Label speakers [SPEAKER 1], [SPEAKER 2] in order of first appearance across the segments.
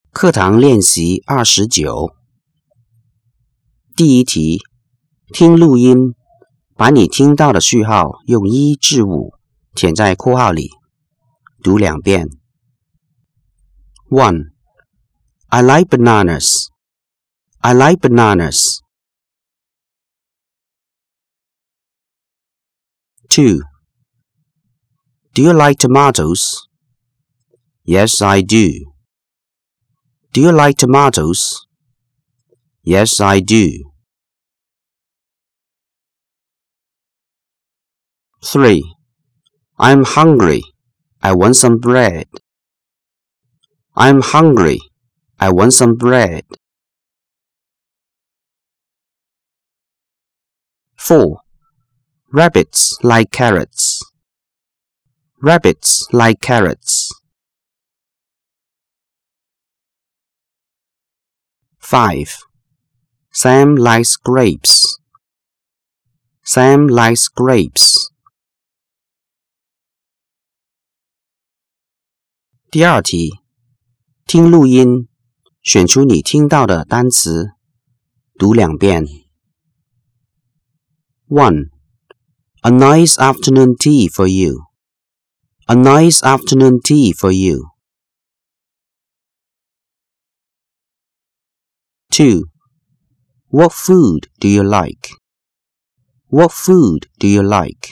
[SPEAKER 1] 课堂练习29。第一题，听录音，把你听到的序号用1至5填在括号里，读2遍。1. I like bananas. I like bananas. 2. Do you like tomatoes? Yes, I do. Do you like tomatoes? Yes, I do. 3. I'm hungry. I want some bread. I'm hungry. I want some bread. 4. Rabbits like carrots. Rabbits like carrots. 5. Sam likes grapes. Sam likes grapes. 第二题，听录音，选出你听到的单词，读2遍。1. A nice afternoon tea for you. A nice afternoon tea for you. 2. What food do you like? What food do you like?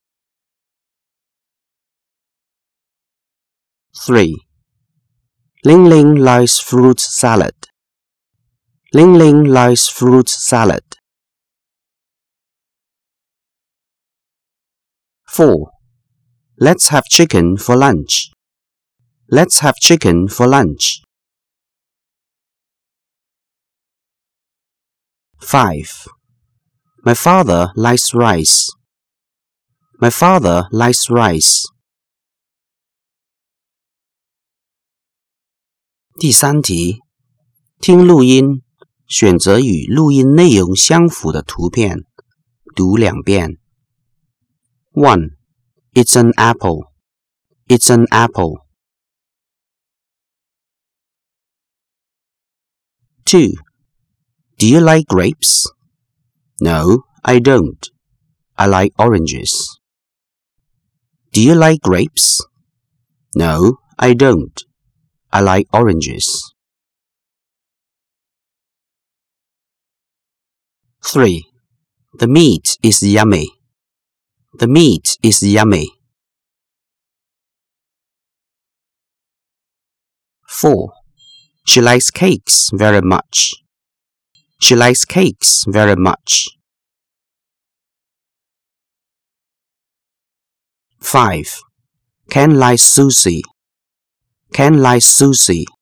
[SPEAKER 1] 3. Ling Ling likes fruit salad. Ling Ling likes fruit salad. 4. Let's have chicken for lunch. Let's have chicken for lunch. 5. My father likes rice. My father likes rice. 第三题，听录音，选择与录音内容相符的图片，读2遍。1. It's an apple. It's an apple. 2. Do you like grapes? No, I don't. I like oranges. Do you like grapes? No, I don't. I like oranges. 3. The meat is yummy. The meat is yummy. 4. She likes cakes very much. She likes cakes very much. 5. Ken likes sushi. Ken likes sushi.